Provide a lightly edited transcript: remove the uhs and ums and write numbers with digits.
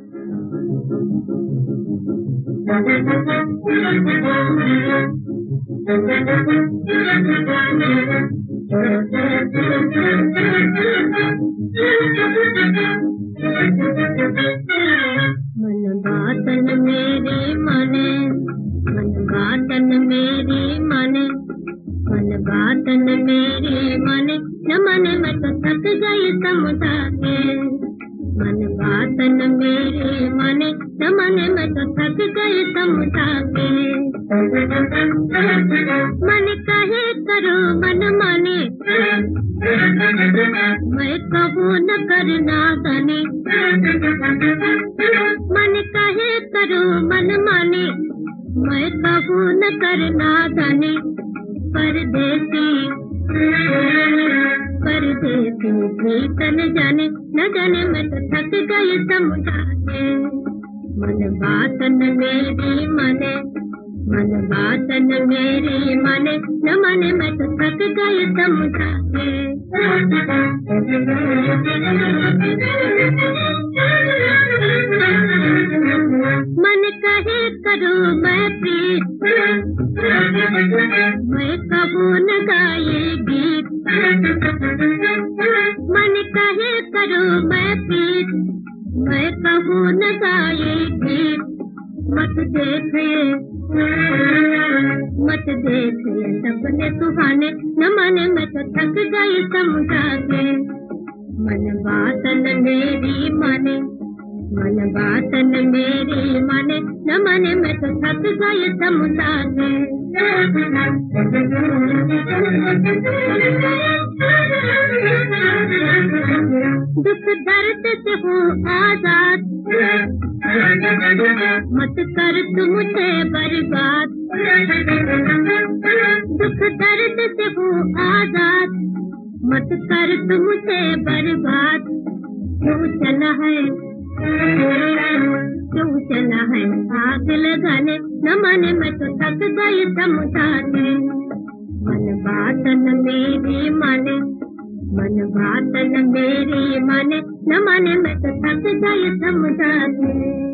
मन बातन मेरी माने, मन बातन मेरी माने, मन बातन मेरी माने, न माने मैं तो थक गई समझा के। मन बातन मेरी माने, न माने मैं तो थक गई समझा के। मन कहे करो मन माने, मैं कबू न करना जाने। मन कहे करो मन माने, मैं कबू न करना जाने। परदेसी परदेसी प्रीत न जाने, न जाने मैं तो थक गई समझा के। मन बातन मेरी माने, मन बातन मेरी माने, न माने मैं तो थक गई समझा के। मन कहे करो मैं प्रीत, मैं कबू न गाए गीत। मन कहे करो मैं प्रीत, मैं कबू न गाए गीत। मत देखे सपने सुहाने, न माने मैं तो थक गई समझा के। मन बातन मेरी माने, मन बातन मेरी माने, न माने मैं तो थक गई समझा के। दुख दर्द से हूँ आजाद, मत कर तू मुझे बर्बाद। दुख दर्द से हूँ आजाद, मत कर तू मुझे बर्बाद। क्यों चला है आग लगाने, न माने मैं तो थक गई समझा के। मन बातन मेरी माने, मन बातन मेरी माने, न माने मैं तो थक गई समझा के।